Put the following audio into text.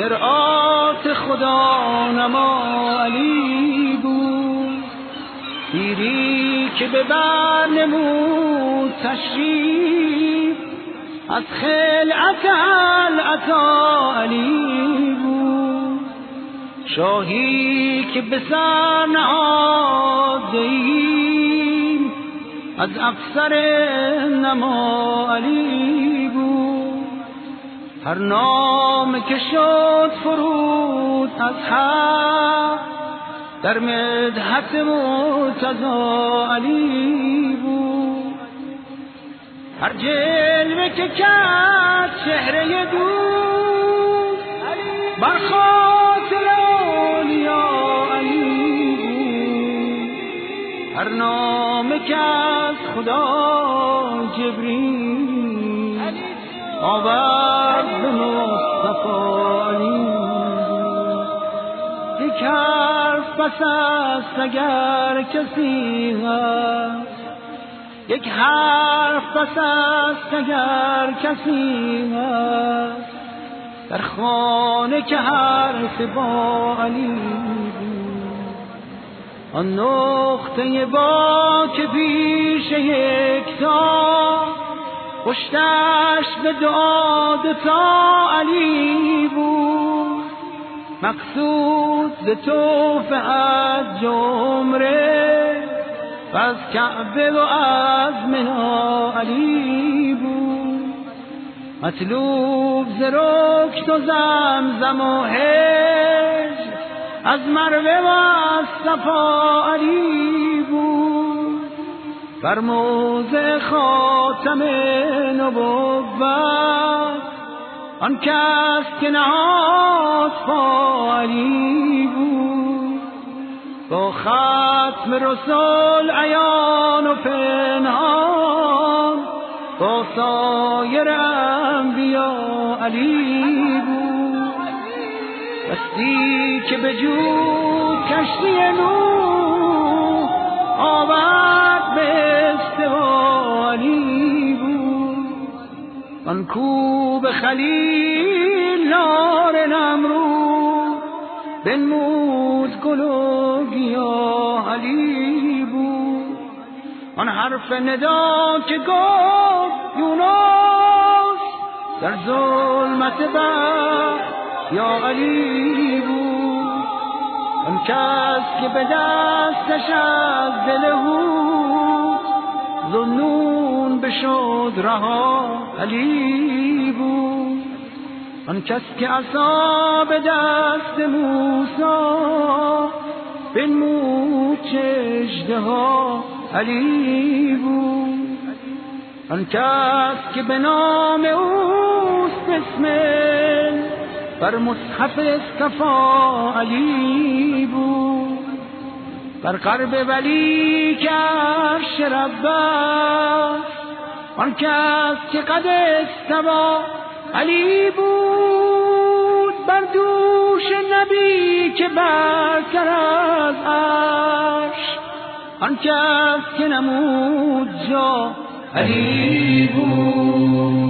مرآت خدا نما علی بود، پیری که به بر نمود تشریف، از خلعت العطا علی بود. شاهی که به سر نهاد دیم، از افسر نما علی بود. هر نام که شد فرود از حق، در مدحت مرتضی علی بود. هر جلوه که کرد چهره دوست، بر خاطر اولیا علی بود. هر نام که از خدا جبریل آورد به مصطفی علی بود. یک حرف بس است اگر کسی هست، یک حرف بس است اگر کسی هست، در خانه که حرف با علی بود. آن نقطه با که پیش یکتا، پشتش به دعا دوتا علی بود. مقصود ز توفه از جمره، و از کعبه و از منا علی بود. مطلوب ز رکن و زمزم و هجر، از مروه و از صفا علی بود. بر موضع خاتم نبوت، آن کس که نهاد پا علی بود. با ختم رسول عیان و پنهان، با سایر انبیا علی بود. دستی که به جود کشتی نوح، آورد به استوا علی بود. آن کو به خلیل نار نمرود، بنمود گل و گیاه علی بود. آن حرف ندا که گفت یونس، در ظلمت بحر یا علی بود. آن کس که به دستش از دل هود، ذوالنون بشد رها علی بود. آن کس که عصا به دست موسی، بنمود چه اژدها علی بود. آن کس که به نام اوست بسمل، بر مصحف اصطفا علی بود. بر قرب ولی که عرش رب است، آن کس که قد استوا علی بود. بر دوش نبی که برتر از عرش، آن کس که نمود جا علی بود.